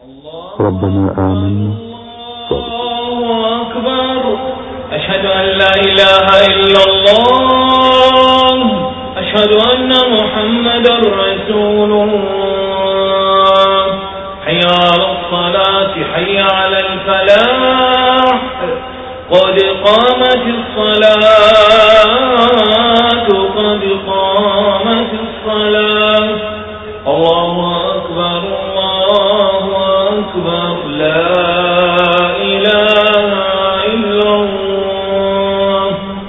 ربنا آمنا الله أكبر. أشهد أن لا إله إلا الله. أشهد أن محمدا رسول الله. حي على الصلاة حي على الفلاح قد قامت الصلاة قد قامت الصلاة. الله أكبر الله أكبر لا إله إلا الله.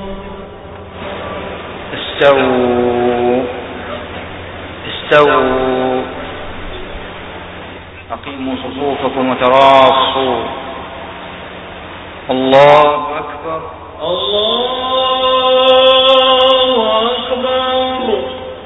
استووا أقيموا صفوفكم وتراصوا. الله أكبر الله أكبر.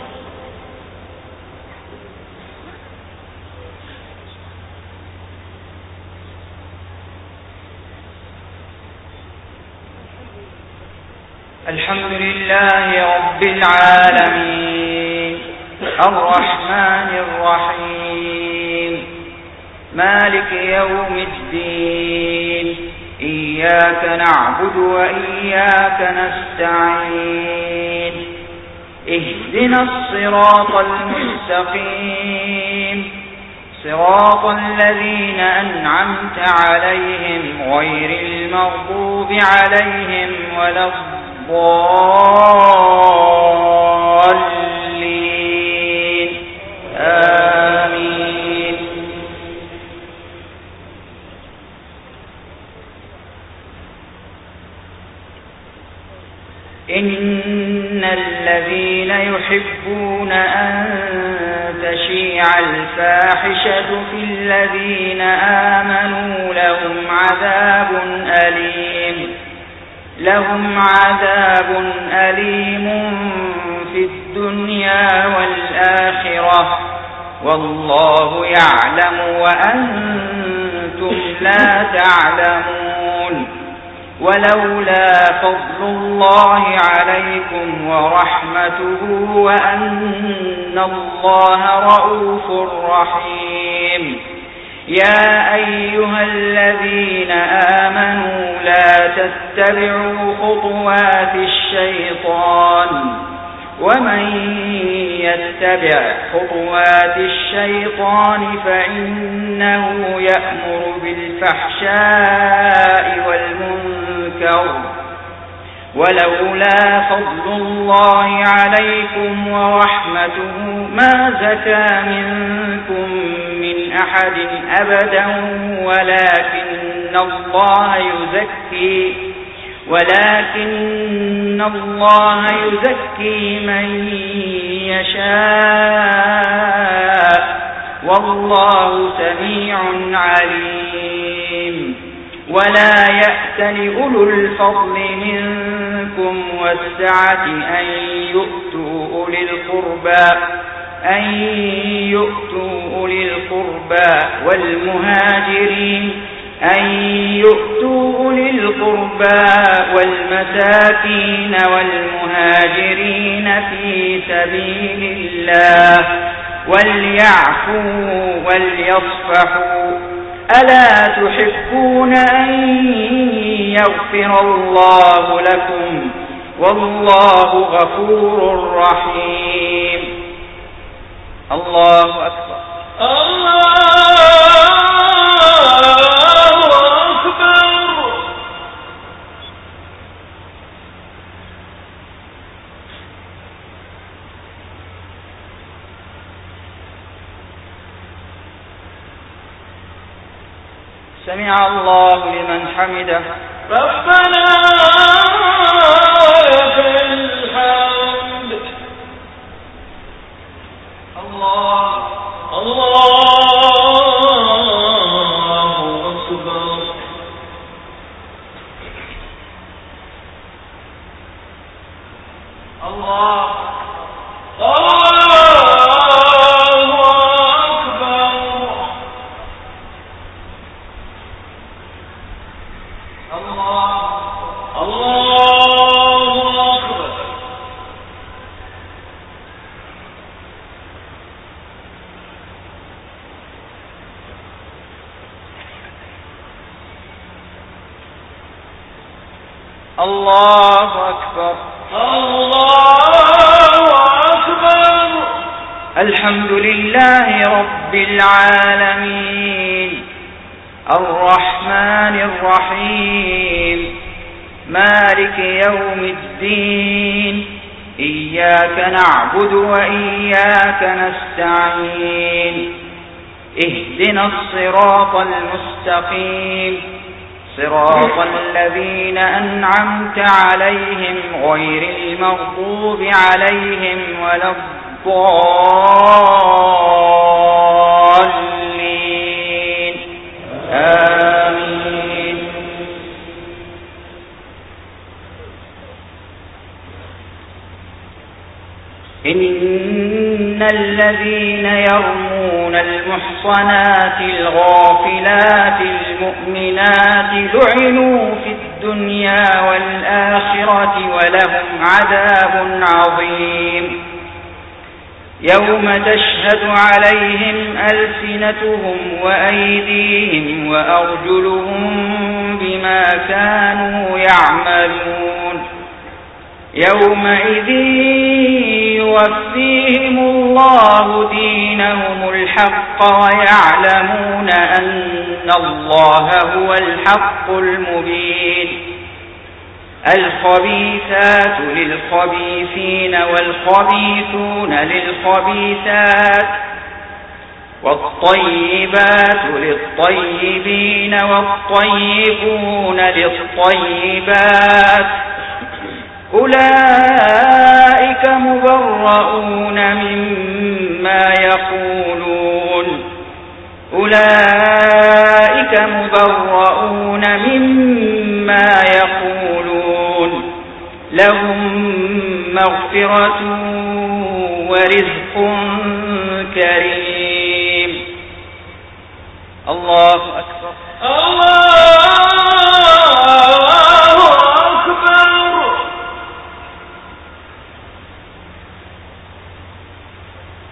الحمد لله رب العالمين الرحمن الرحيم مالك يوم الدين. إياك نعبد وإياك نستعين. اهدنا الصراط المستقيم صراط الذين أنعمت عليهم غير المغضوب عليهم ولا الضالين. آمين. إن الذين يحبون أن تشيع الفاحشة في الذين آمنوا لهم عذاب أليم في الدنيا والآخرة والله يعلم وأنتم لا تعلمون. ولولا فضل الله عليكم ورحمته وأن الله رؤوف رحيم. يا أيها الذين آمنوا لا تتبعوا خطوات الشيطان ومن يتبع خطوات الشيطان فإنه يأمر بالفحشاء والمنكر. ولولا فضل الله عليكم ورحمته ما زكى منكم من أحد أبدا ولكن الله يزكي من يشاء والله سميع عليم. ولا يأتل أولو الفضل منكم والسعة أن يؤتوا أولي القربى والمساكين والمهاجرين في سبيل الله وليعفوا وليصفحوا. ألا تحبون أن يغفر الله لكم والله غفور رحيم. الله أكبر الله أكبر. سمع الله لمن حمده. ربنا لك الحمد. الله أكبر. الله الله أكبر. الله أكبر. الحمد لله رب العالمين الرحمن الرحيم مالك يوم الدين إياك نعبد وإياك نستعين اهدنا الصراط المستقيم صراط الذين أنعمت عليهم غير المغضوب عليهم ولا الضالين آمين. إن الذين يرمون المحصنات الغافلات المؤمنات لعنوا في الدنيا والآخرة ولهم عذاب عظيم يوم تشهد عليهم ألسنتهم وأيديهم وأرجلهم بما كانوا يعملون يومئذ يوفيهم الله دينهم الحق ويعلمون أن الله هو الحق المبين. الخبيثات للخبيثين والخبيثون للخبيثات والطيبات للطيبين والطيبون للطيبات أولئك مبرؤون مما يقولون لهم مغفرة ورزق كريم. الله أكبر. الله